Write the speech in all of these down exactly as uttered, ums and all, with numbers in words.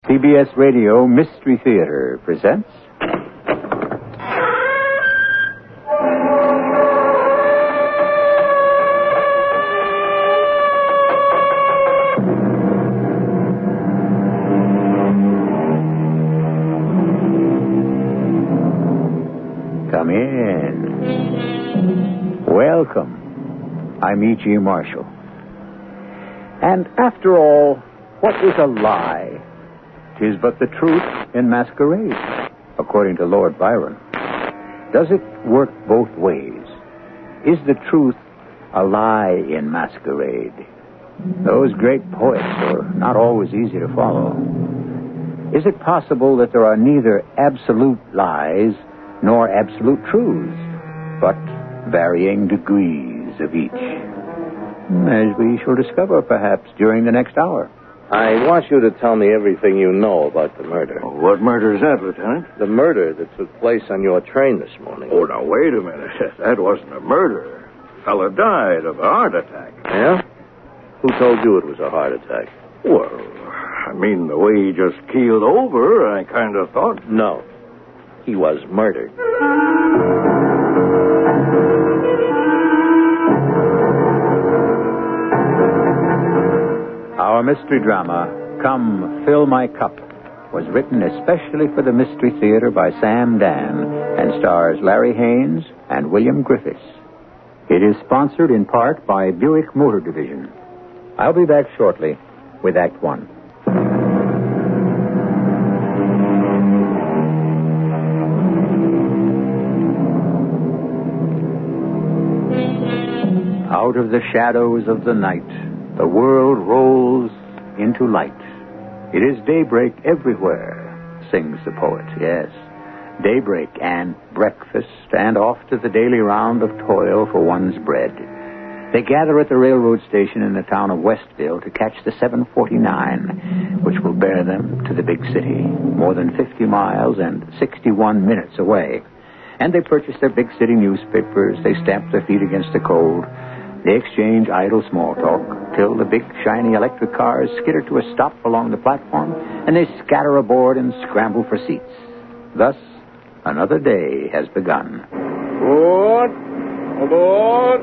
C B S Radio Mystery Theater presents... Come in. Welcome. I'm E G. Marshall. And after all, what is a lie? 'Tis but the truth in masquerade, according to Lord Byron. Does it work both ways? Is the truth a lie in masquerade? Those great poets are not always easy to follow. Is it possible that there are neither absolute lies nor absolute truths, but varying degrees of each? As we shall discover, perhaps, during the next hour. I want you to tell me everything you know about the murder. Oh, what murder is that, Lieutenant? The murder that took place on your train this morning. Oh, now, wait a minute. That wasn't a murder. A fella died of a heart attack. Yeah? Who told you it was a heart attack? Well, I mean, the way he just keeled over, I kind of thought... No. He was murdered. Our mystery drama, Come Fill My Cup, was written especially for the Mystery Theater by Sam Dan and stars Larry Haynes and William Griffiths. It is sponsored in part by Buick Motor Division. I'll be back shortly with Act One. Out of the shadows of the night, the world rolls into light. It is daybreak everywhere, sings the poet, yes. Daybreak and breakfast and off to the daily round of toil for one's bread. They gather at the railroad station in the town of Westville to catch the seven forty-nine, which will bear them to the big city, more than fifty miles and sixty-one minutes away. And they purchase their big city newspapers. They stamp their feet against the cold. They exchange idle small talk till the big, shiny electric cars skitter to a stop along the platform, and they scatter aboard and scramble for seats. Thus, another day has begun. Aboard! Aboard!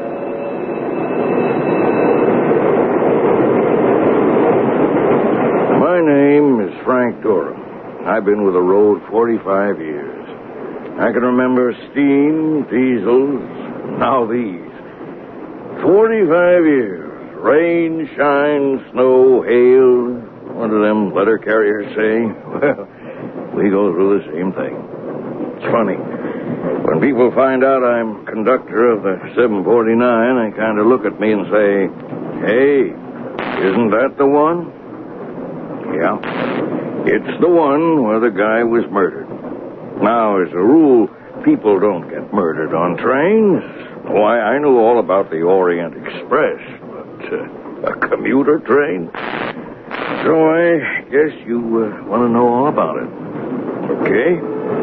My name is Frank Durham. I've been with the road forty-five years. I can remember steam, diesels, now these. Forty-five years. Rain, shine, snow, hail. What do them letter carriers say? Well, we go through the same thing. It's funny. When people find out I'm conductor of the seven forty-nine, they kind of look at me and say, hey, isn't that the one? Yeah. It's the one where the guy was murdered. Now, as a rule, people don't get murdered on trains. Why, I know all about the Orient Express, but uh, a commuter train? So I guess you uh, want to know all about it. Okay?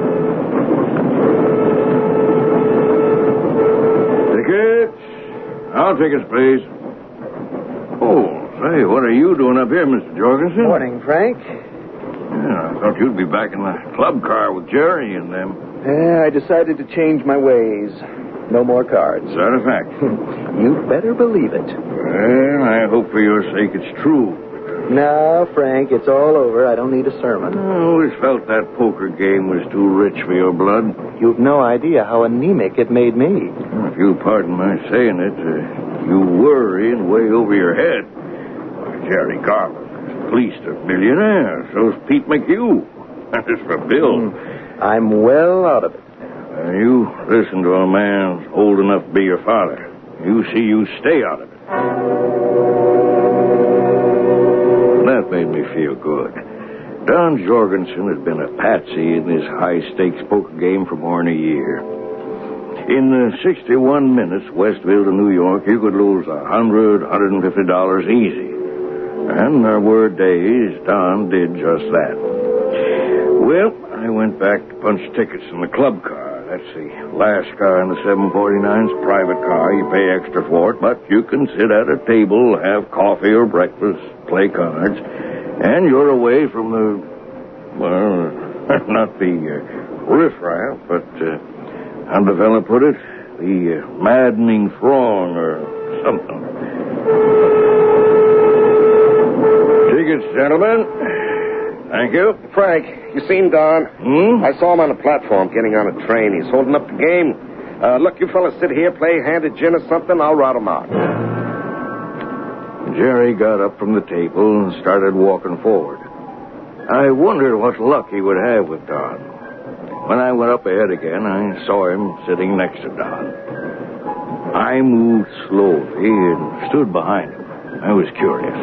Tickets? Our tickets, please. Oh, say, what are you doing up here, Mister Jorgensen? Morning, Frank. Yeah, I thought you'd be back in the club car with Jerry and them. Yeah, I decided to change my ways. No more cards. Is that a fact? You better believe it. Well, I hope for your sake it's true. No, Frank, it's all over. I don't need a sermon. I always felt that poker game was too rich for your blood. You've no idea how anemic it made me. If you'll pardon my saying it, uh, you worry in way over your head. Why, Jerry Garland is at least a millionaire. So's Pete McHugh. As for Bill... Mm, I'm well out of it. Uh, you listen to a man old enough to be your father. You see you stay out of it. That made me feel good. Don Jorgensen had been a patsy in this high-stakes poker game for more than a year. In the sixty-one minutes, Westville to New York, you could lose a hundred, one hundred fifty dollars easy. And there were days Don did just that. Well, I went back to punch tickets in the club car. That's the last car in the seven forty-nine's private car. You pay extra for it, but you can sit at a table, have coffee or breakfast, play cards. And you're away from the, well, not the uh, riffraff, but, uh, how the fella put it? The uh, maddening throng or something. Tickets, gentlemen. Thank you. Frank, you seen Don? Hmm? I saw him on the platform getting on a train. He's holding up the game. Uh, look, you fellas sit here, play a hand of gin or something. I'll rout him out. Jerry got up from the table and started walking forward. I wondered what luck he would have with Don. When I went up ahead again, I saw him sitting next to Don. I moved slowly and stood behind him. I was curious.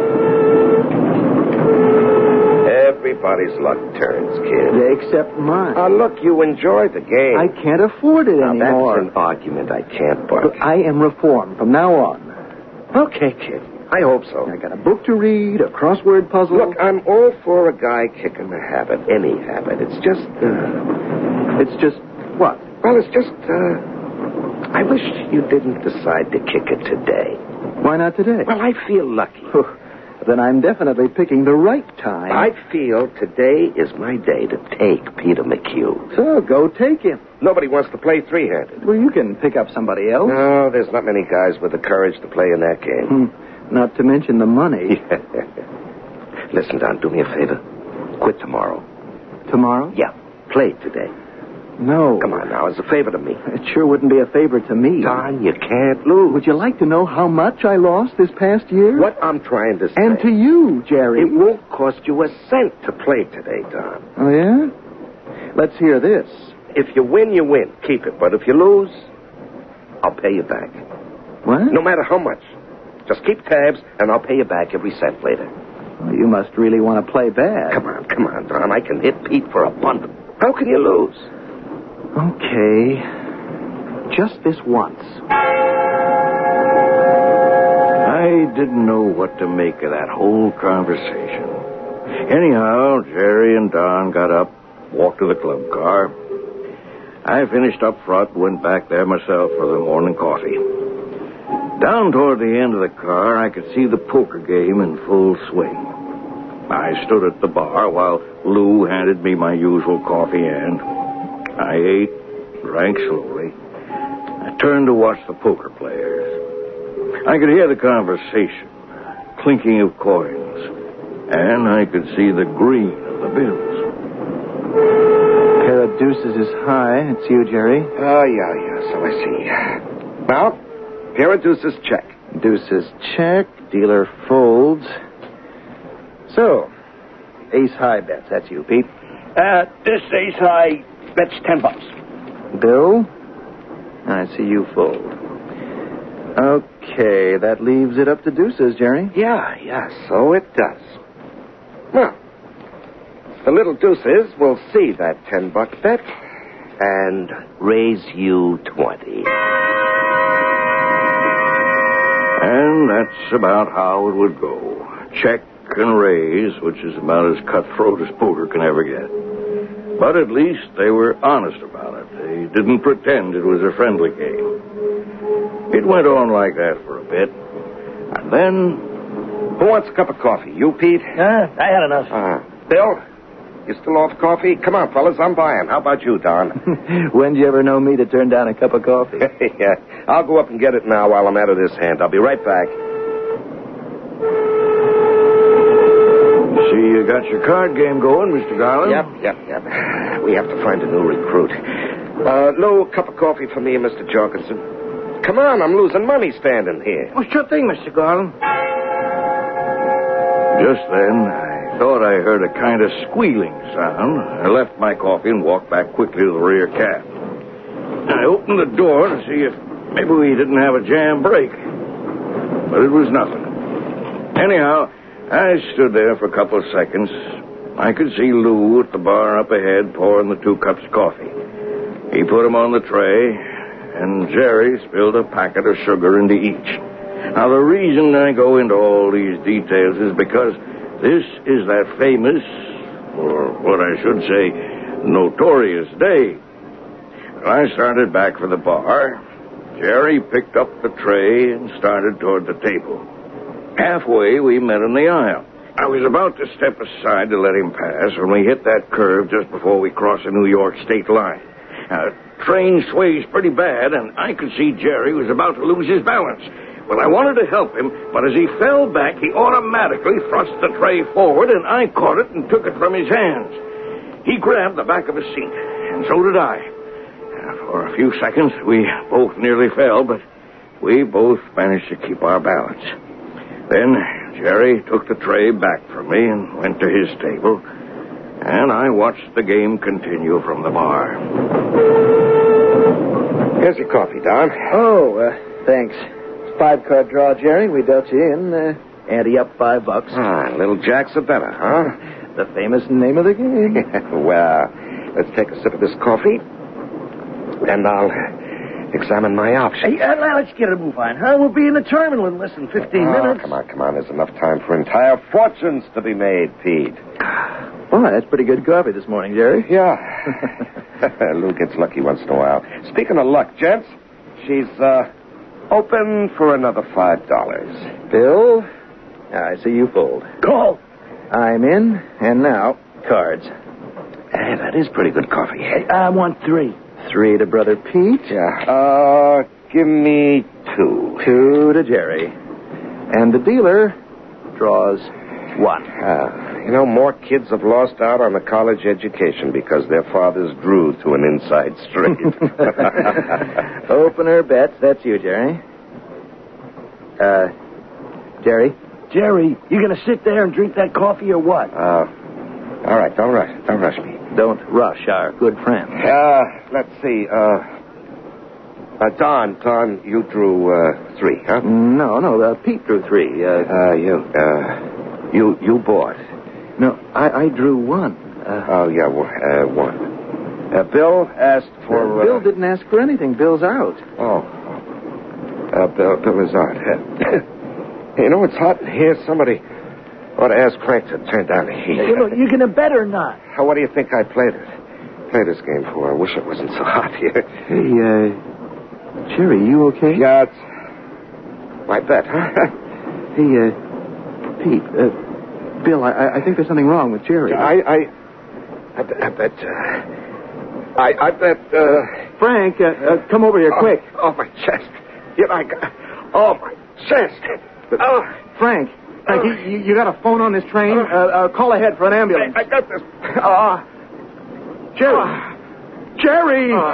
Everybody's luck turns, kid. Except mine. Uh, look, you enjoyed the game. I can't afford it now, anymore. That's an argument I can't buck. Look, I am reformed from now on. Okay, kid. I hope so. I got a book to read, a crossword puzzle. Look, I'm all for a guy kicking the habit, any habit. It's just, uh... It's just what? Well, it's just, uh... I wish you didn't decide to kick it today. Why not today? Well, I feel lucky. Then I'm definitely picking the right time. I feel today is my day to take Peter McHugh. So go take him. Nobody wants to play three-handed. Well, you can pick up somebody else. No, there's not many guys with the courage to play in that game. Hmm. Not to mention the money. Listen, Don, do me a favor. Quit tomorrow. Tomorrow? Yeah, play today. No. Come on now, as a favor to me. It sure wouldn't be a favor to me. Don, you can't lose. Would you like to know how much I lost this past year? What I'm trying to say. And to you, Jerry. It won't cost you a cent to play today, Don. Oh, yeah? Let's hear this. If you win, you win. Keep it. But if you lose, I'll pay you back. What? No matter how much. Just keep tabs, and I'll pay you back every cent later. Well, you must really want to play bad. Come on, come on, Don. I can hit Pete for a bundle. How can you lose? Okay. Just this once. I didn't know what to make of that whole conversation. Anyhow, Jerry and Don got up, walked to the club car. I finished up front and went back there myself for the morning coffee. Down toward the end of the car, I could see the poker game in full swing. I stood at the bar while Lou handed me my usual coffee and I ate, drank slowly. I turned to watch the poker players. I could hear the conversation, clinking of coins, and I could see the green of the bills. Pair of deuces is high. It's you, Jerry. Oh, yeah, yeah, so I see. Now, pair of deuces, check. Deuces, check. Dealer folds. So, ace high bets. That's you, Pete. Uh, this ace high bets ten bucks. Bill? I see you fold. Okay, that leaves it up to deuces, Jerry. Yeah, yeah, so it does. Well, the little deuces will see that ten-buck bet and raise you twenty. And that's about how it would go. Check and raise, which is about as cutthroat as poker can ever get. But at least they were honest about it. They didn't pretend it was a friendly game. It went on like that for a bit. And then... Who wants a cup of coffee? You, Pete? Uh, I had enough. Uh, Bill? You still off coffee? Come on, fellas, I'm buying. How about you, Don? When'd you ever know me to turn down a cup of coffee? Yeah, I'll go up and get it now while I'm out of this hand. I'll be right back. See, you got your card game going, Mister Garland. Yep, yep, yep. We have to find a new recruit. Uh, Lou, a cup of coffee for me and Mister Jorgensen. Come on, I'm losing money standing here. Oh, sure thing, Mister Garland. Just then, I thought I heard a kind of squealing sound. I left my coffee and walked back quickly to the rear cab. I opened the door to see if maybe we didn't have a jam break. But it was nothing. Anyhow, I stood there for a couple of seconds. I could see Lou at the bar up ahead pouring the two cups of coffee. He put them on the tray, and Jerry spilled a packet of sugar into each. Now, the reason I go into all these details is because this is that famous, or what I should say, notorious day. When I started back for the bar, Jerry picked up the tray and started toward the table. Halfway, we met in the aisle. I was about to step aside to let him pass when we hit that curve just before we crossed the New York state line. Now, the train sways pretty bad, and I could see Jerry was about to lose his balance. Well, I wanted to help him, but as he fell back, he automatically thrust the tray forward, and I caught it and took it from his hands. He grabbed the back of his seat, and so did I. For a few seconds, we both nearly fell, but we both managed to keep our balance. Then Jerry took the tray back from me and went to his table, and I watched the game continue from the bar. Here's your coffee, Don. Oh, uh, thanks. Five-card draw, Jerry. We dealt you in. Uh, ante up five bucks. Ah, little jacks are better, huh? The famous name of the game. Well, let's take a sip of this coffee, and I'll examine my options. Hey, uh, let's get a move on, huh? We'll be in the terminal in less than fifteen oh, minutes. Come on, come on. There's enough time for entire fortunes to be made, Pete. Boy, that's pretty good coffee this morning, Jerry. Yeah. Lou gets lucky once in a while. Speaking of luck, gents, she's uh, open for another five dollars. Bill, I see you fold. Call. I'm in, and now, cards. Hey, that is pretty good coffee. Hey, I want three. Three to Brother Pete. Yeah. Uh, give me two. Two to Jerry. And the dealer draws one. Uh, you know, more kids have lost out on a college education because their fathers drew to an inside straight. Opener bets. That's you, Jerry. Uh, Jerry? Jerry, you going to sit there and drink that coffee or what? Uh, all right, don't rush. Don't rush me. Don't rush our good friend. Uh, let's see. Uh, uh Don, Don, you drew uh, three, huh? No, no, uh, Pete drew three. Uh, uh you, uh, you, you bought. No, I, I drew one. Uh, oh, yeah, uh, one. Uh, Bill asked for... Uh, Bill didn't ask for anything. Bill's out. Oh. Uh, Bill, Bill is out. You know, it's hot in here. Somebody ought to ask Frank to turn down the heat. Hey, look, you going to bet or not? How, what do you think I played it? Played this game for? I wish it wasn't so hot here. Hey, uh, Jerry, you okay? Yeah, it's my bet, huh? Hey, uh, Pete, uh, Bill, I, I think there's something wrong with Jerry. I, I, I, I bet, uh, I, I bet, uh... Frank, uh, uh, come over here, oh, quick. Oh, my chest. You know, I got, oh, my chest. Oh. Frank, Frank, oh. you, you got a phone on this train? Uh, uh, call ahead for an ambulance. I, I got this. Ah. Uh, Jerry. Uh, Jerry! Uh.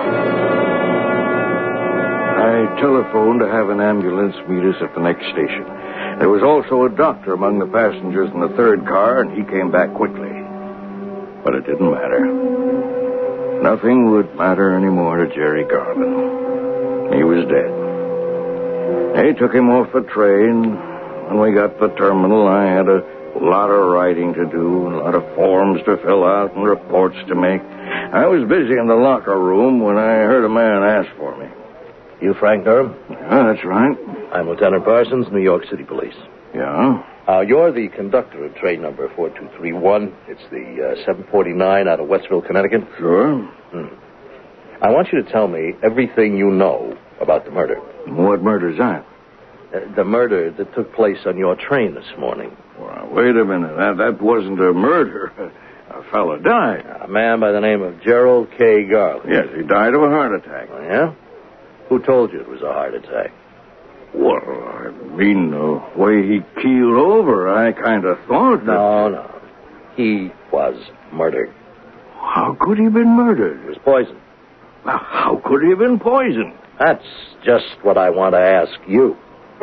I telephoned to have an ambulance meet us at the next station. There was also a doctor among the passengers in the third car, and he came back quickly. But it didn't matter. Nothing would matter anymore to Jerry Garvin. He was dead. They took him off the train. When we got to the terminal, I had a lot of writing to do, a lot of forms to fill out and reports to make. I was busy in the locker room when I heard a man ask for me. You Frank Durham? Yeah, that's right. I'm Lieutenant Parsons, New York City Police. Yeah? Uh, you're the conductor of train number four two three one. It's the uh, seven forty-nine out of Westville, Connecticut. Sure. Hmm. I want you to tell me everything you know about the murder. What murder's that? Uh, the murder that took place on your train this morning. Well, wait a minute. That, that wasn't a murder. A fella died. A man by the name of Gerald K. Garland. Yes, he died of a heart attack. Oh, yeah? Who told you it was a heart attack? Well, I mean, the way he keeled over, I kind of thought that... No, no. He was murdered. How could he have been murdered? He was poisoned. Now, how could he have been poisoned? That's just what I want to ask you.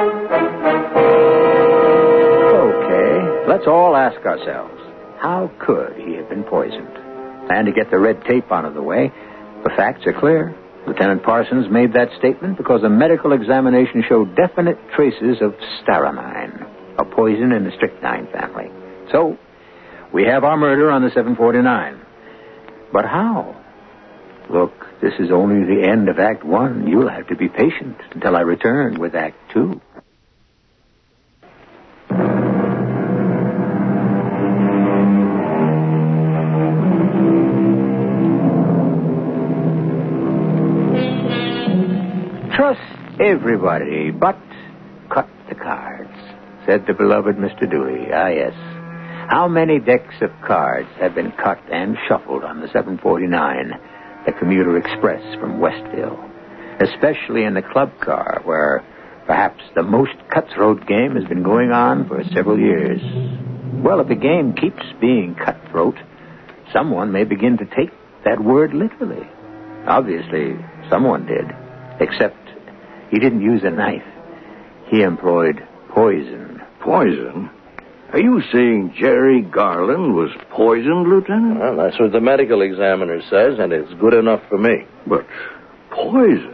Okay, let's all ask ourselves, how could he have been poisoned? And to get the red tape out of the way, the facts are clear. Lieutenant Parsons made that statement because a medical examination showed definite traces of staramine, a poison in the strychnine family. So, we have our murder on the seven forty-nine. But how? Look, this is only the end of Act One. You'll have to be patient until I return with Act Two. Trust everybody, but cut the cards, said the beloved Mister Dewey. Ah, yes. How many decks of cards have been cut and shuffled on the seven forty-nine, the commuter express from Westville, especially in the club car where perhaps the most cutthroat game has been going on for several years. Well, if the game keeps being cutthroat, someone may begin to take that word literally. Obviously, someone did, except he didn't use a knife. He employed poison. Poison? Are you saying Jerry Garland was poisoned, Lieutenant? Well, that's what the medical examiner says, and it's good enough for me. But poison?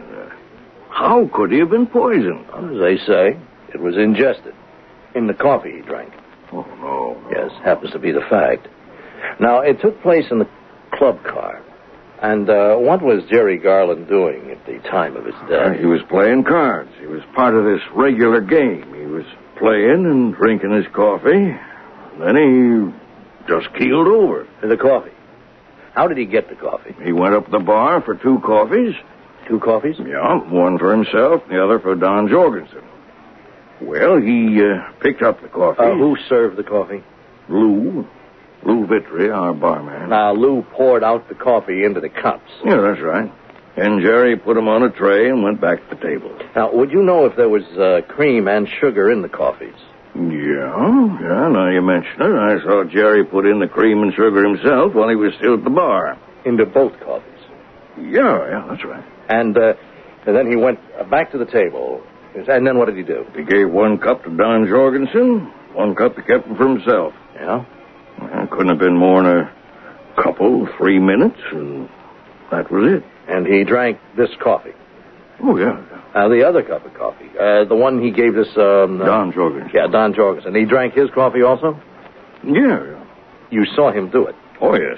How could he have been poisoned? As they say, it was ingested in the coffee he drank. Oh, no. Yes, happens to be the fact. Now, it took place in the club car. And uh, what was Jerry Garland doing at the time of his death? Uh, he was playing cards. He was part of this regular game. He was playing and drinking his coffee. Then he just keeled over. The coffee. How did he get the coffee? He went up the bar for two coffees. Two coffees? Yeah, one for himself, the other for Don Jorgensen. Well, he uh, picked up the coffee. Uh, who served the coffee? Lou. Lou Vitry, our barman. Now, Lou poured out the coffee into the cups. Yeah, that's right. And Jerry put them on a tray and went back to the table. Now, would you know if there was uh, cream and sugar in the coffees? Yeah, yeah, now you mention it. I saw Jerry put in the cream and sugar himself while he was still at the bar. Into both coffees? Yeah, yeah, that's right. And, uh, and then he went back to the table. And then what did he do? He gave one cup to Don Jorgensen, one cup he kept for himself. Yeah? Well, couldn't have been more than a couple, three minutes, and that was it. And he drank this coffee? Oh, yeah. Uh, the other cup of coffee. Uh, the one he gave this... Um, uh, Don Jorgensen. Yeah, Don Jorgensen. He drank his coffee also? Yeah, yeah. You saw him do it? Oh, yes.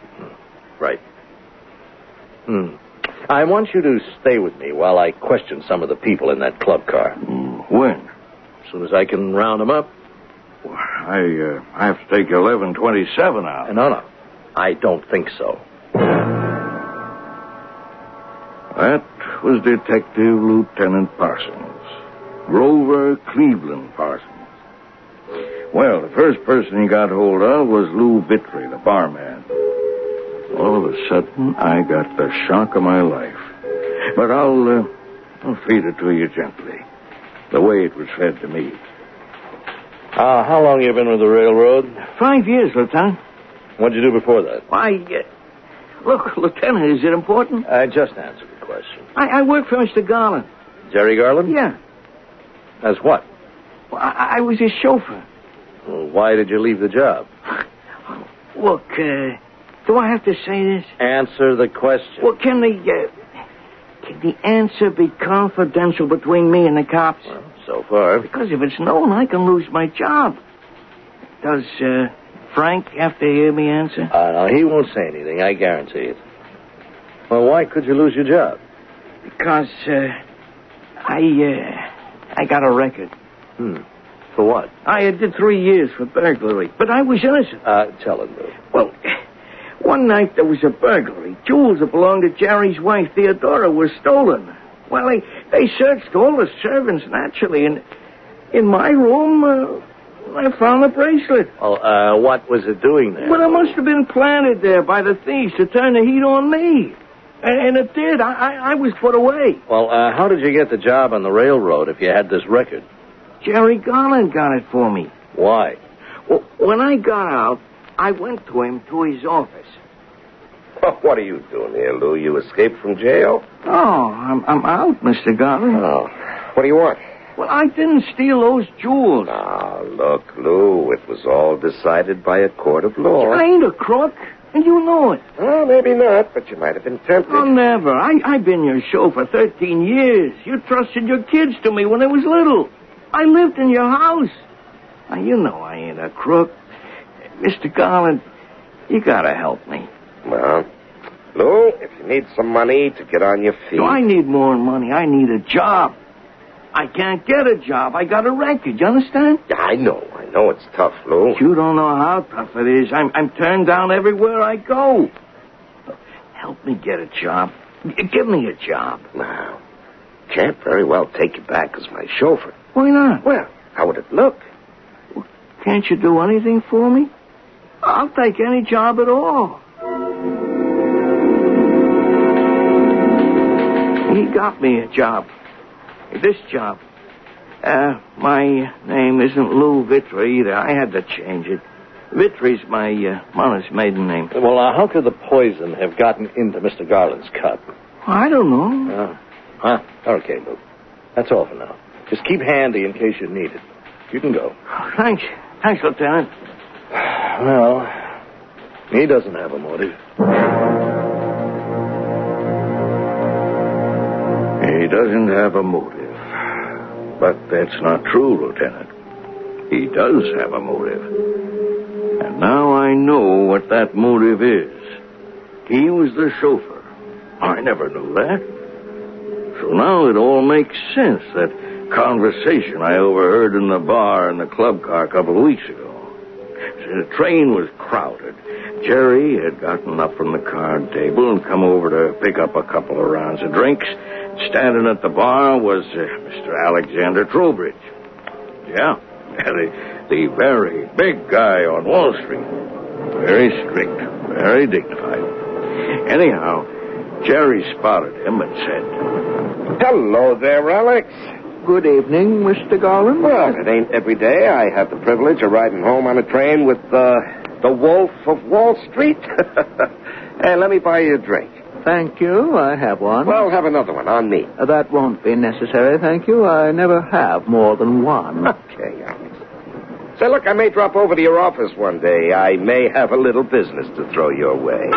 Right. Hmm. I want you to stay with me while I question some of the people in that club car. Mm, when? As soon as I can round them up. Well, I, uh, I have to take eleven twenty-seven out. No, no. I don't think so. That was Detective Lieutenant Parsons. Grover Cleveland Parsons. Well, the first person he got hold of was Lou Vitry, the barman. All of a sudden, I got the shock of my life. But I'll, uh, I'll feed it to you gently, the way it was fed to me. Uh, how long you been with the railroad? Five years, Lieutenant. What'd you do before that? Why, uh, look, Lieutenant, is it important? Uh, just answer the question. I, I work for Mister Garland. Jerry Garland? Yeah. As what? Well, I, I was his chauffeur. Well, why did you leave the job? Look, uh, do I have to say this? Answer the question. Well, can the, uh, can the answer be confidential between me and the cops? Well, so far. Because if it's known, I can lose my job. Does, uh, Frank have to hear me answer? Uh, no, he won't say anything, I guarantee it. Well, why could you lose your job? Because, uh, I, uh, I got a record. Hmm. For what? I did three years for burglary, but I was innocent. Uh, tell him, Lou. Well, one night there was a burglary. Jewels that belonged to Jerry's wife, Theodora, were stolen. Well, they, they searched all the servants, naturally, and in my room, uh, I found the bracelet. Well, uh, what was it doing there? Well, it must have been planted there by the thieves to turn the heat on me. And, and it did. I, I, I was put away. Well, uh, how did you get the job on the railroad if you had this record? Jerry Garland got it for me. Why? Well, when I got out, I went to him to his office. Well, what are you doing here, Lou? You escaped from jail? Oh, I'm, I'm out, Mister Garland. Oh. What do you want? Well, I didn't steal those jewels. Ah, look, Lou, it was all decided by a court of law. I ain't a crook, and you know it. Well, maybe not, but you might have been tempted. Oh, never. I, I've been your show for thirteen years. You trusted your kids to me when they was little. I lived in your house. Now, you know I ain't a crook. Mister Garland, you gotta help me. Well, Lou, if you need some money to get on your feet... Do I need more money? I need a job. I can't get a job. I got a record. You understand? I know. I know it's tough, Lou. You don't know how tough it is. I'm, I'm turned down everywhere I go. Help me get a job. Give me a job. Now, can't very well take you back as my chauffeur. Why not? Well, how would it look? Can't you do anything for me? I'll take any job at all. He got me a job. This job. Uh, my name isn't Lou Vitry either. I had to change it. Vitry's my uh, mother's maiden name. Well, uh, how could the poison have gotten into Mister Garland's cup? I don't know. Oh. Huh? Okay, Lou. That's all for now. Just keep handy in case you need it. You can go. Oh, thanks. Thanks, Lieutenant. Well, he doesn't have a motive. He doesn't have a motive. But that's not true, Lieutenant. He does have a motive. And now I know what that motive is. He was the chauffeur. I never knew that. So now it all makes sense, that conversation I overheard in the bar in the club car a couple of weeks ago. The train was crowded. Jerry had gotten up from the card table and come over to pick up a couple of rounds of drinks. Standing at the bar was uh, Mister Alexander Trowbridge. Yeah, the, the very big guy on Wall Street. Very strict, very dignified. Anyhow, Jerry spotted him and said, Hello there, Alex. Good evening, Mister Garland. Well, it ain't every day I have the privilege of riding home on a train with uh, the Wolf of Wall Street. Hey, let me buy you a drink. Thank you. I have one. Well, have another one on me. Uh, that won't be necessary, thank you. I never have more than one. Okay, Alex. Say, look, I may drop over to your office one day. I may have a little business to throw your way.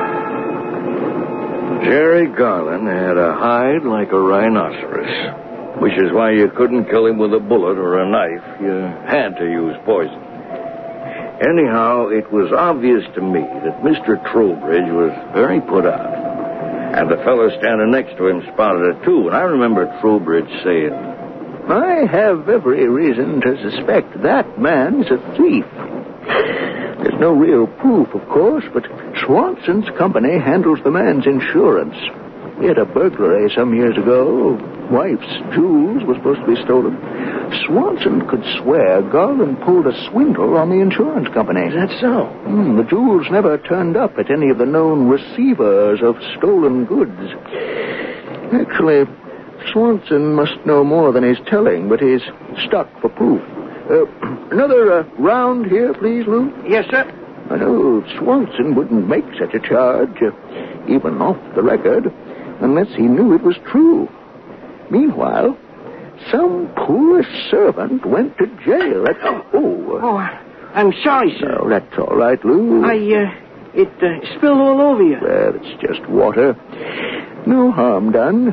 Jerry Garland had a hide like a rhinoceros, which is why you couldn't kill him with a bullet or a knife. You had to use poison. Anyhow, it was obvious to me that Mister Trowbridge was very put out. And the fellow standing next to him spotted it, too. And I remember Trowbridge saying, I have every reason to suspect that man's a thief. There's no real proof, of course, but Swanson's company handles the man's insurance. He had a burglary some years ago. Wife's jewels were supposed to be stolen. Swanson could swear Garland pulled a swindle on the insurance company. Is that so? Mm, the jewels never turned up at any of the known receivers of stolen goods. Actually, Swanson must know more than he's telling, but he's stuck for proof. Uh, another uh, round here, please, Lou? Yes, sir. I know Swanson wouldn't make such a charge, uh, even off the record, unless he knew it was true. Meanwhile, some poor servant went to jail. That's, oh, uh, Oh, I'm sorry, sir. no, that's all right, Lou. I, uh, it uh, spilled all over you. Well, it's just water. No harm done.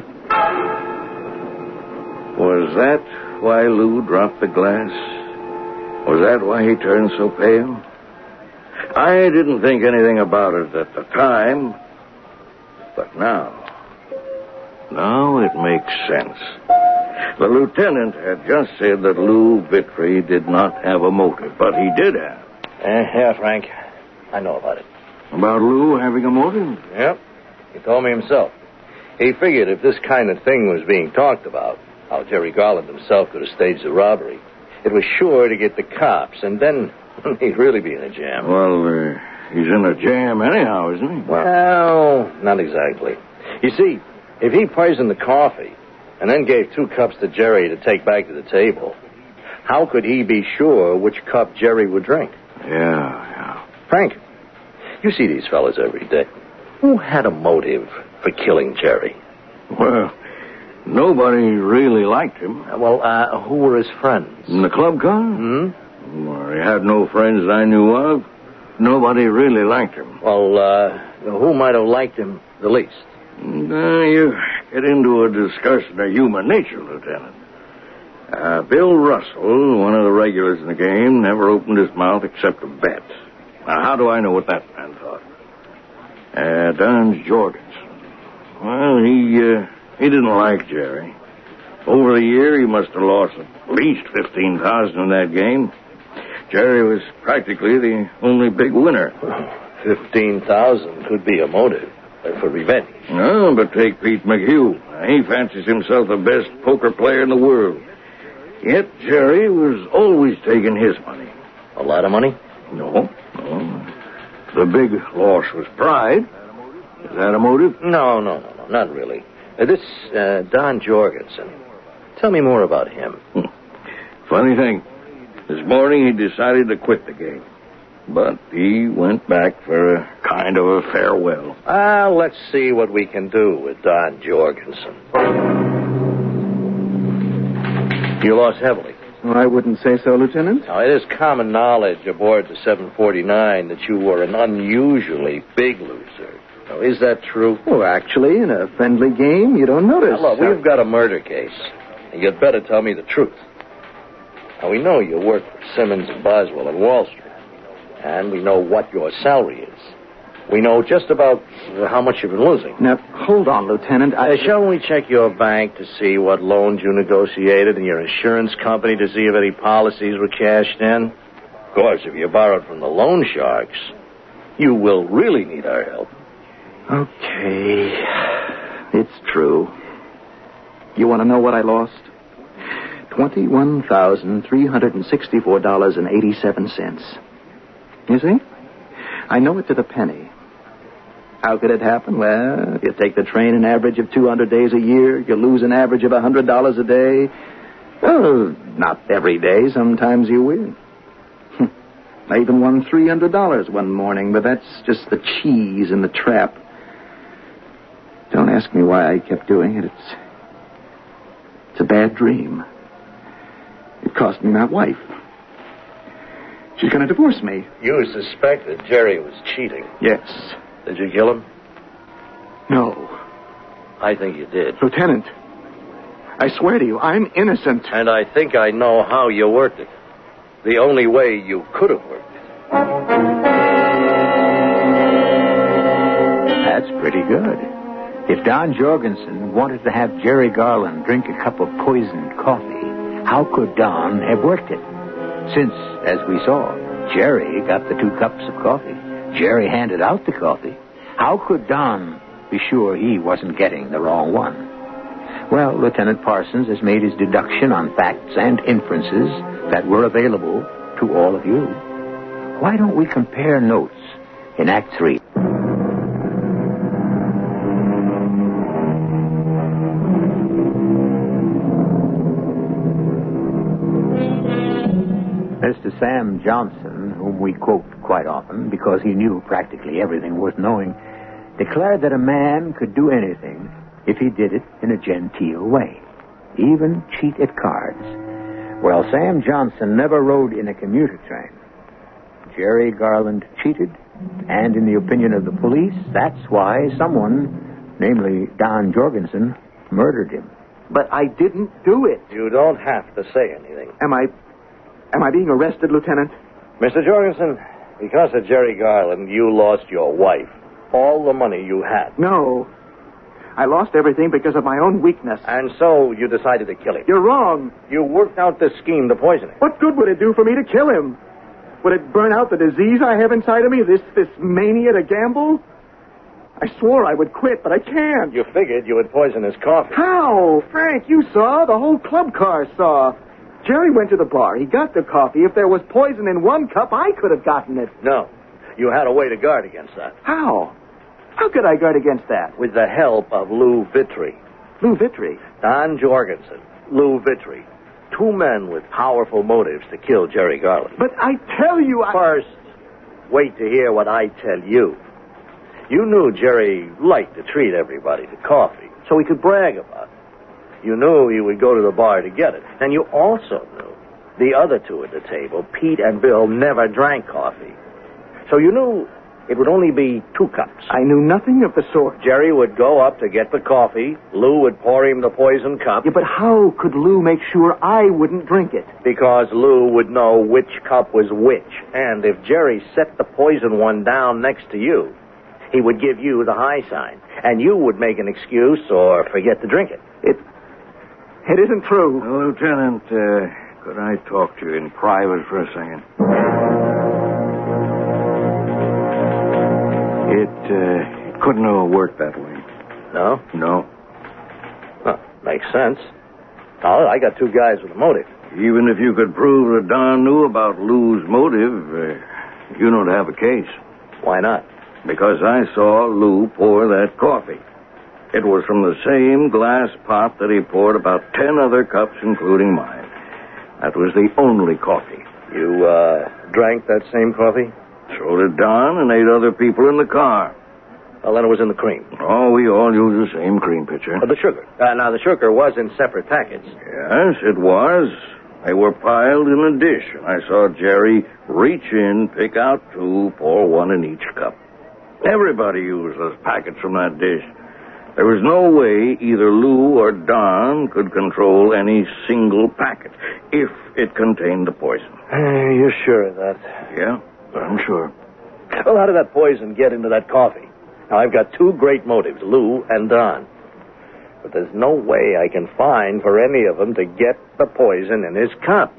was that why Lou dropped the glass? Was that why he turned so pale? I didn't think anything about it at the time, but now... Now it makes sense. The lieutenant had just said that Lou Vitry did not have a motive, but he did have. Eh, yeah, Frank. I know about it. About Lou having a motive? Yep. He told me himself. He figured if this kind of thing was being talked about, how Jerry Garland himself could have staged the robbery, it was sure to get the cops, and then he'd really be in a jam. Well, uh, he's in a jam anyhow, isn't he? Well, not exactly. You see, if he poisoned the coffee and then gave two cups to Jerry to take back to the table, how could he be sure which cup Jerry would drink? Yeah, yeah. Frank, you see these fellas every day. Who had a motive for killing Jerry? Well, nobody really liked him. Uh, well, uh, who were his friends? In the club car? Hmm? Well, he had no friends I knew of. Nobody really liked him. Well, uh, who might have liked him the least? Uh, you get into a discussion of human nature, Lieutenant. Uh, Bill Russell, one of the regulars in the game, never opened his mouth except to bet. Now, how do I know what that man thought? Uh, Don Jorgensen. Well, he, uh, he didn't like Jerry. Over the year, he must have lost at least fifteen thousand in that game. Jerry was practically the only big winner. Fifteen thousand could be a motive for revenge. No, but take Pete McHugh. He fancies himself the best poker player in the world. Yet Jerry was always taking his money. A lot of money? No, no. the big loss was pride. Is that a motive? No, no, no, no, not really. Uh, this uh, Don Jorgensen. Tell me more about him. Hmm. Funny thing. This morning he decided to quit the game. But he went back for a kind of a farewell. Ah, let's see what we can do with Don Jorgensen. You lost heavily. Well, I wouldn't say so, Lieutenant. Now, it is common knowledge aboard the seven forty-nine that you were an unusually big loser. Now, is that true? Well, actually, in a friendly game, you don't notice. Now, look, we've got a murder case, and you'd better tell me the truth. Now, we know you work for Simmons and Boswell on Wall Street, and we know what your salary is. We know just about how much you've been losing. Now, hold on, Lieutenant. I... Uh, shall we check your bank to see what loans you negotiated and your insurance company to see if any policies were cashed in? Of course, if you borrowed from the loan sharks, you will really need our help. Okay. It's true. You want to know what I lost? twenty-one thousand three hundred sixty-four dollars and eighty-seven cents. You see? I know it to the penny. How could it happen? Well, if you take the train an average of two hundred days a year, you lose an average of one hundred dollars a day. Well, not every day. Sometimes you win. I even won three hundred dollars one morning, but that's just the cheese in the trap. Don't ask me why I kept doing it. It's, it's a bad dream. It cost me my wife. She's going to divorce me. You suspected Jerry was cheating. Yes. Did you kill him? No. I think you did. Lieutenant, I swear to you, I'm innocent. And I think I know how you worked it. The only way you could have worked it. That's pretty good. If Don Jorgensen wanted to have Jerry Garland drink a cup of poisoned coffee, how could Don have worked it? Since, as we saw, Jerry got the two cups of coffee. Jerry handed out the coffee. How could Don be sure he wasn't getting the wrong one? Well, Lieutenant Parsons has made his deduction on facts and inferences that were available to all of you. Why don't we compare notes in Act Three? Mister Sam Johnson, whom we quote quite often because he knew practically everything worth knowing, declared that a man could do anything if he did it in a genteel way, even cheat at cards. Well, Sam Johnson never rode in a commuter train. Jerry Garland cheated, and in the opinion of the police, that's why someone, namely Don Jorgensen, murdered him. But I didn't do it. You don't have to say anything. Am I... Am I being arrested, Lieutenant? Mister Jorgensen, because of Jerry Garland, you lost your wife. All the money you had. No. I lost everything because of my own weakness. And so you decided to kill him. You're wrong. You worked out this scheme to poison him. What good would it do for me to kill him? Would it burn out the disease I have inside of me, this, this mania to gamble? I swore I would quit, but I can't. You figured you would poison his coffee. How? Frank, you saw. The whole club car saw. Jerry went to the bar. He got the coffee. If there was poison in one cup, I could have gotten it. No. You had a way to guard against that. How? How could I guard against that? With the help of Lou Vitry. Lou Vitry? Don Jorgensen. Lou Vitry. Two men with powerful motives to kill Jerry Garland. But I tell you, I... First, wait to hear what I tell you. You knew Jerry liked to treat everybody to coffee, so he could brag about it. You knew he would go to the bar to get it. And you also knew the other two at the table, Pete and Bill, never drank coffee. So you knew it would only be two cups. I knew nothing of the sort. Jerry would go up to get the coffee. Lou would pour him the poison cup. Yeah, but how could Lou make sure I wouldn't drink it? Because Lou would know which cup was which. And if Jerry set the poison one down next to you, he would give you the high sign. And you would make an excuse or forget to drink it. It... It isn't true. Well, Lieutenant, uh, could I talk to you in private for a second? It, uh, it couldn't have worked that way. No? No. Huh, makes sense. Oh, I got two guys with a motive. Even if you could prove that Don knew about Lou's motive, uh, you don't have a case. Why not? Because I saw Lou pour that coffee. It was from the same glass pot that he poured about ten other cups, including mine. That was the only coffee. You, uh, drank that same coffee? So did Don and eight other people in the car. Well, then it was in the cream. Oh, we all use the same cream pitcher. Uh, the sugar. Uh, now, the sugar was in separate packets. Yes, it was. They were piled in a dish, and I saw Jerry reach in, pick out two, pour one in each cup. Everybody used those packets from that dish. There was no way either Lou or Don could control any single packet if it contained the poison. Uh, you're sure of that? Yeah, I'm sure. Well, how did that poison get into that coffee? Now, I've got two great motives, Lou and Don. But there's no way I can find for any of them to get the poison in his cup.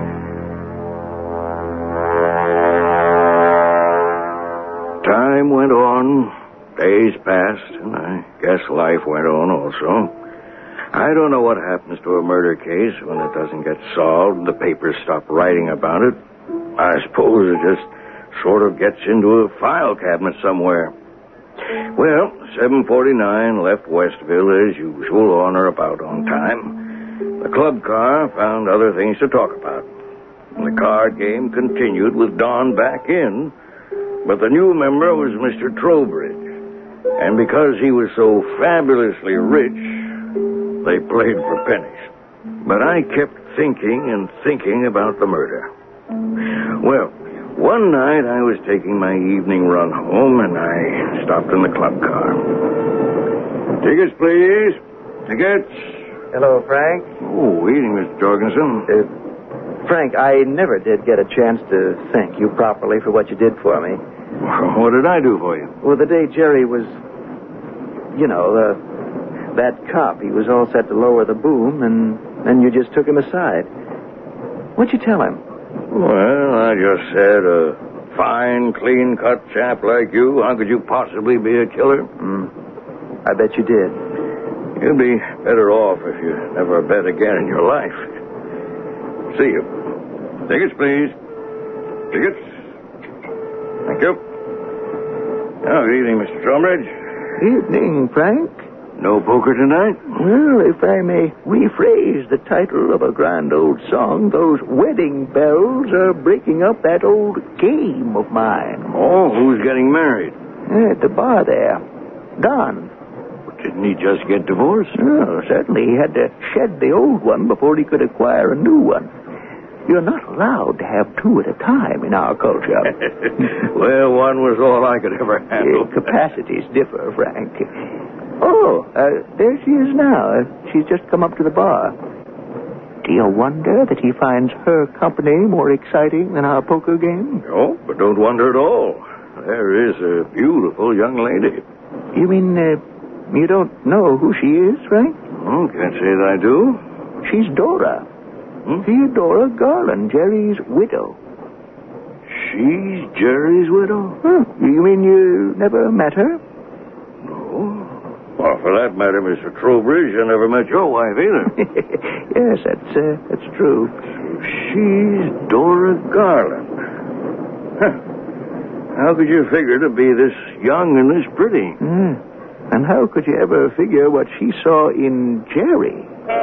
Time went on. Days passed, and I guess life went on also. I don't know what happens to a murder case when it doesn't get solved and the papers stop writing about it. I suppose it just sort of gets into a file cabinet somewhere. Well, seven forty-nine left Westville as usual, on or about on time. The club car found other things to talk about. The card game continued with Don back in, but the new member was Mister Trowbridge. And because he was so fabulously rich, they played for pennies. But I kept thinking and thinking about the murder. Well, one night I was taking my evening run home, and I stopped in the club car. Tickets, please. Tickets. Hello, Frank. Oh, evening, Mister Jorgensen. Uh, Frank, I never did get a chance to thank you properly for what you did for me. What did I do for you? Well, the day Jerry was, you know, uh, that cop, he was all set to lower the boom, and then you just took him aside. What'd you tell him? Well, I just said, a fine, clean-cut chap like you, how could you possibly be a killer? Mm, I bet you did. You'd be better off if you never bet again in your life. See you. Tickets, please. Tickets. Thank you. Oh, good evening, Mister Trowbridge. Evening, Frank. No poker tonight? Well, if I may rephrase the title of a grand old song, those wedding bells are breaking up that old game of mine. Oh, who's getting married? At the bar there. Don. Didn't he just get divorced? Oh, certainly. He had to shed the old one before he could acquire a new one. You're not allowed to have two at a time in our culture. Well, one was all I could ever handle. Uh, capacities differ, Frank. Oh, uh, there she is now. Uh, she's just come up to the bar. Do you wonder that he finds her company more exciting than our poker game? No, but don't wonder at all. There is a beautiful young lady. You mean uh, you don't know who she is, Frank? Oh, can't say that I do. She's Dora. Hmm? Theodora Garland, Jerry's widow. She's Jerry's widow? Huh. You mean you never met her? No. Well, for that matter, Mister Trowbridge, I never met your wife either. Yes, that's uh, that's true. She's Dora Garland. Huh. How could you figure to be this young and this pretty? Mm. And how could you ever figure what she saw in Jerry?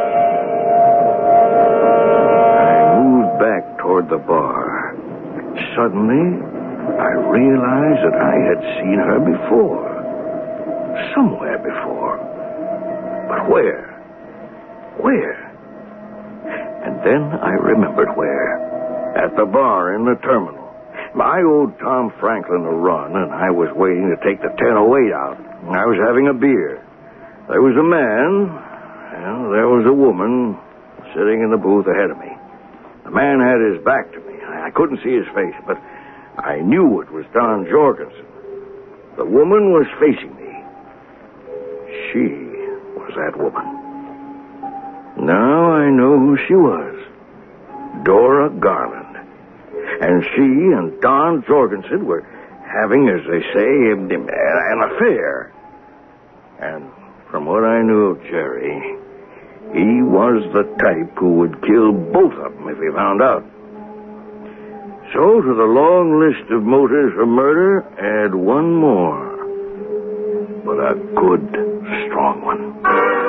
I moved back toward the bar. Suddenly, I realized that I had seen her before. Somewhere before. But where? Where? And then I remembered where. At the bar in the terminal. I owed Tom Franklin a run, and I was waiting to take the ten oh eight out. I was having a beer. There was a man, and there was a woman sitting in the booth ahead of me. The man had his back to me. I couldn't see his face, but I knew it was Don Jorgensen. The woman was facing me. She was that woman. Now I know who she was. Dora Garland. And she and Don Jorgensen were having, as they say, an affair. And from what I knew of Jerry, he was the type who would kill both of them if he found out. So, to the long list of motives for murder, add one more. But a good, strong one.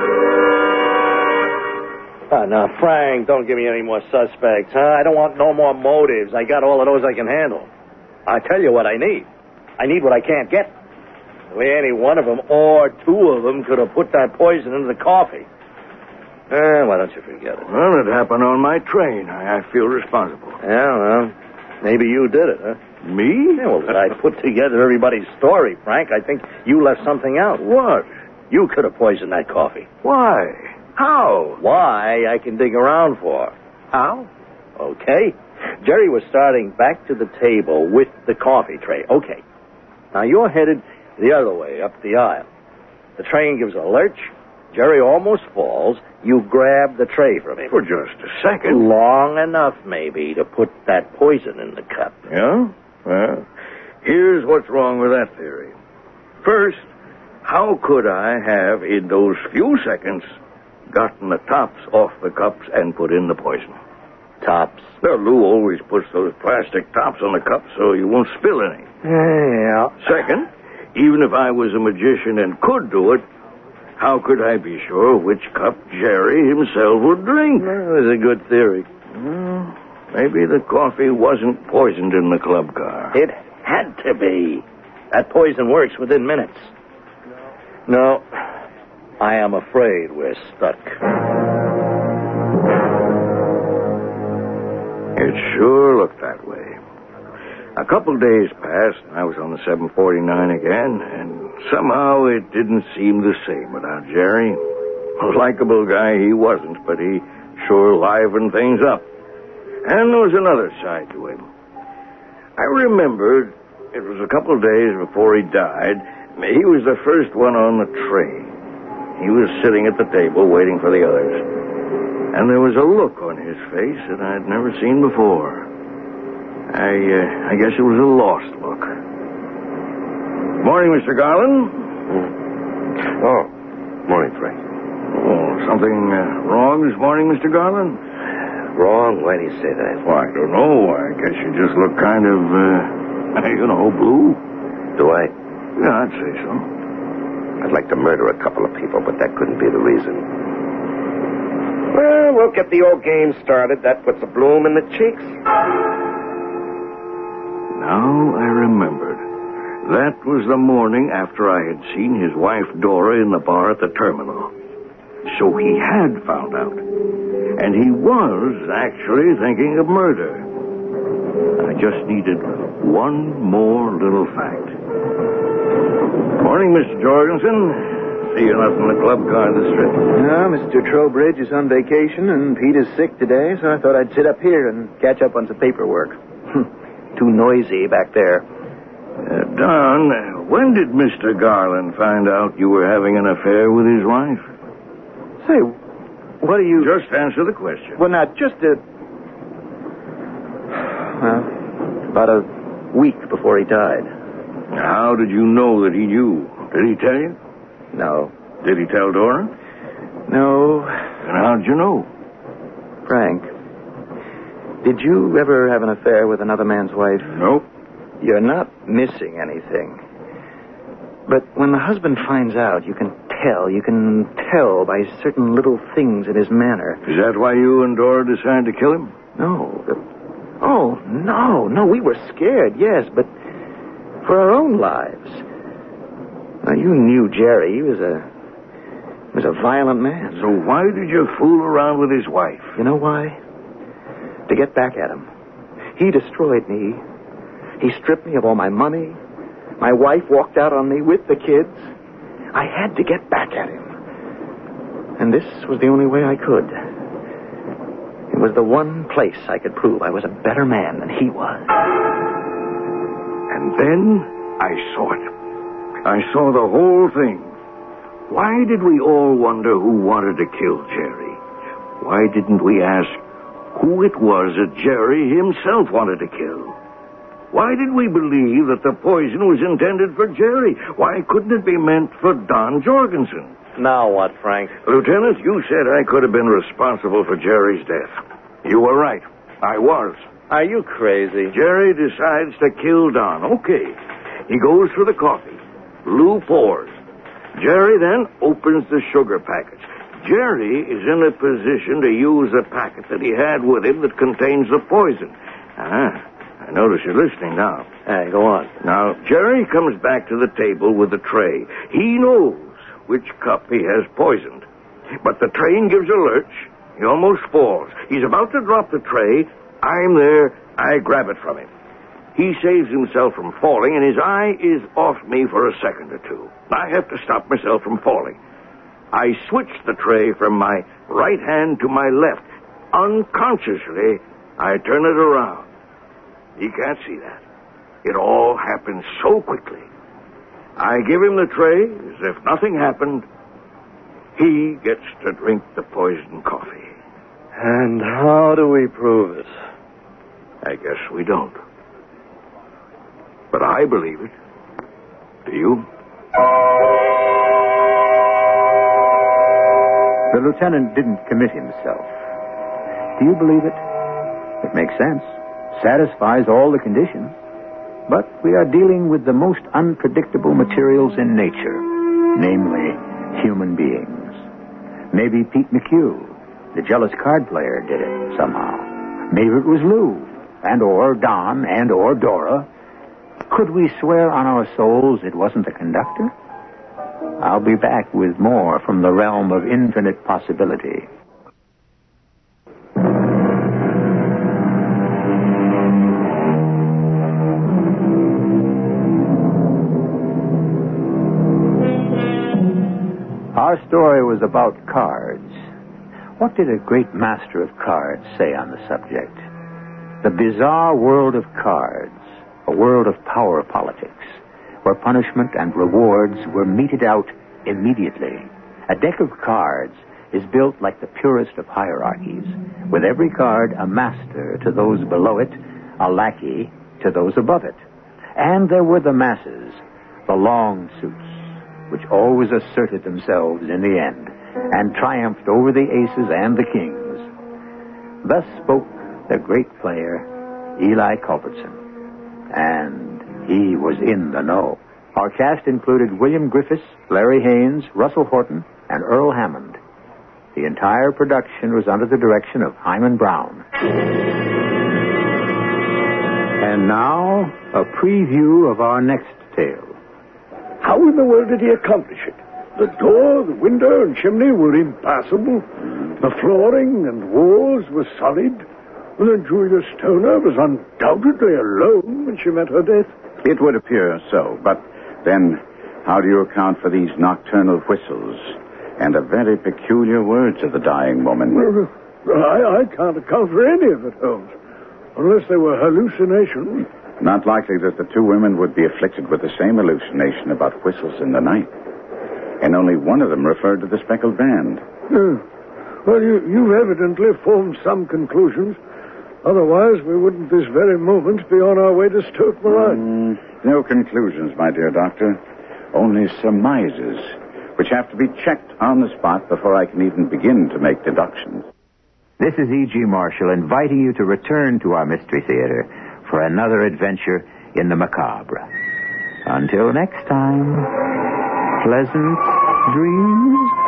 Oh, now, Frank, don't give me any more suspects, huh? I don't want no more motives. I got all of those I can handle. I tell you what I need. I need what I can't get. The way any one of them or two of them could have put that poison into the coffee. Eh, why don't you forget it? Well, it happened on my train. I, I feel responsible. Yeah, well, maybe you did it, huh? Me? Yeah, well, I put together everybody's story, Frank. I think you left something out. What? You could have poisoned that coffee. Why? How? Why, I can dig around for. How? Okay. Jerry was starting back to the table with the coffee tray. Okay. Now, you're headed the other way, up the aisle. The train gives a lurch. Jerry almost falls. You grab the tray from him. For just a second. Long enough, maybe, to put that poison in the cup. Yeah? Well, here's what's wrong with that theory. First, how could I have, in those few seconds, gotten the tops off the cups and put in the poison? Tops? Well, Lou always puts those plastic tops on the cups so you won't spill any. Yeah. Second, even if I was a magician and could do it, how could I be sure which cup Jerry himself would drink? Well, that's a good theory. Well, maybe the coffee wasn't poisoned in the club car. It had to be. That poison works within minutes. No, I am afraid we're stuck. It sure looked that way. A couple days passed, and I was on the seven forty-nine again, and somehow it didn't seem the same without Jerry. A likable guy he wasn't, but he sure livened things up. And there was another side to him. I remembered it was a couple days before he died. He was the first one on the train. He was sitting at the table waiting for the others. And there was a look on his face that I'd never seen before. I, uh, I guess it was a lost look. Morning, Mister Garland. Oh, morning, Frank. Oh, something uh, wrong this morning, Mister Garland? Wrong? Why do you say that? Well, I don't know. I guess you just look kind of, uh, you know, blue. Do I? Yeah, I'd say so. I'd like to murder a couple of people, but that couldn't be the reason. Well, we'll get the old game started. That puts a bloom in the cheeks. Now I remembered. That was the morning after I had seen his wife Dora in the bar at the terminal. So he had found out. And he was actually thinking of murder. I just needed one more little fact. Morning, Mister Jorgensen. See you up in the club car this trip. No, Mister Trowbridge is on vacation, and Pete is sick today, so I thought I'd sit up here and catch up on some paperwork. Too noisy back there. Uh, Don, when did Mister Garland find out you were having an affair with his wife? Say, what do you... Just answer the question. Well, not just a... Well, about a week before he died. How did you know that he knew? Did he tell you? No. Did he tell Dora? No. And how'd you know? Frank, did you ever have an affair with another man's wife? Nope. You're not missing anything. But when the husband finds out, you can tell. You can tell by certain little things in his manner. Is that why you and Dora decided to kill him? No. Oh, no. No, we were scared, yes, but for our own lives. Now, you knew Jerry. He was a... He was a violent man. So why did you fool around with his wife? You know why? To get back at him. He destroyed me. He stripped me of all my money. My wife walked out on me with the kids. I had to get back at him. And this was the only way I could. It was the one place I could prove I was a better man than he was. And then I saw it. I saw the whole thing. Why did we all wonder who wanted to kill Jerry? Why didn't we ask who it was that Jerry himself wanted to kill? Why did we believe that the poison was intended for Jerry? Why couldn't it be meant for Don Jorgensen? Now what, Frank? Lieutenant, you said I could have been responsible for Jerry's death. You were right. I was. Are you crazy? Jerry decides to kill Don. Okay. He goes for the coffee. Lou pours. Jerry then opens the sugar packets. Jerry is in a position to use a packet that he had with him that contains the poison. Ah, I notice you're listening now. Hey, go on. Now, Jerry comes back to the table with the tray. He knows which cup he has poisoned. But the train gives a lurch. He almost falls. He's about to drop the tray. I'm there. I grab it from him. He saves himself from falling, and his eye is off me for a second or two. I have to stop myself from falling. I switch the tray from my right hand to my left. Unconsciously, I turn it around. He can't see that. It all happens so quickly. I give him the tray as if nothing happened. He gets to drink the poisoned coffee. And how do we prove it? I guess we don't. But I believe it. Do you? The lieutenant didn't commit himself. Do you believe it? It makes sense. Satisfies all the conditions. But we are dealing with the most unpredictable materials in nature, namely human beings. Maybe Pete McHugh, the jealous card player, did it somehow. Maybe it was Lou, and or Don, and or Dora. Could we swear on our souls it wasn't the conductor? I'll be back with more from the realm of infinite possibility. Our story was about cards. What did a great master of cards say on the subject? The bizarre world of cards, a world of power politics, where punishment and rewards were meted out immediately. A deck of cards is built like the purest of hierarchies, with every card a master to those below it, a lackey to those above it. And there were the masses, the long suits, which always asserted themselves in the end and triumphed over the aces and the kings. Thus spoke the great player, Eli Culbertson. And he was in the know. Our cast included William Griffiths, Larry Haynes, Russell Horton, and Earl Hammond. The entire production was under the direction of Hyman Brown. And now, a preview of our next tale. How in the world did he accomplish it? The door, the window, and chimney were impassable. The flooring and walls were solid. And then Julia Stoner was undoubtedly alone when she met her death. It would appear so, but then how do you account for these nocturnal whistles and the very peculiar words of the dying woman? Well, I, I can't account for any of it, Holmes, unless they were hallucinations. Not likely that the two women would be afflicted with the same hallucination about whistles in the night. And only one of them referred to the speckled band. Yeah. Well, you, you've evidently formed some conclusions. Otherwise, we wouldn't this very moment be on our way to Stoke Moran. Mm, no conclusions, my dear doctor. Only surmises, which have to be checked on the spot before I can even begin to make deductions. This is E G. Marshall inviting you to return to our Mystery Theater for another adventure in the macabre. Until next time, pleasant dreams.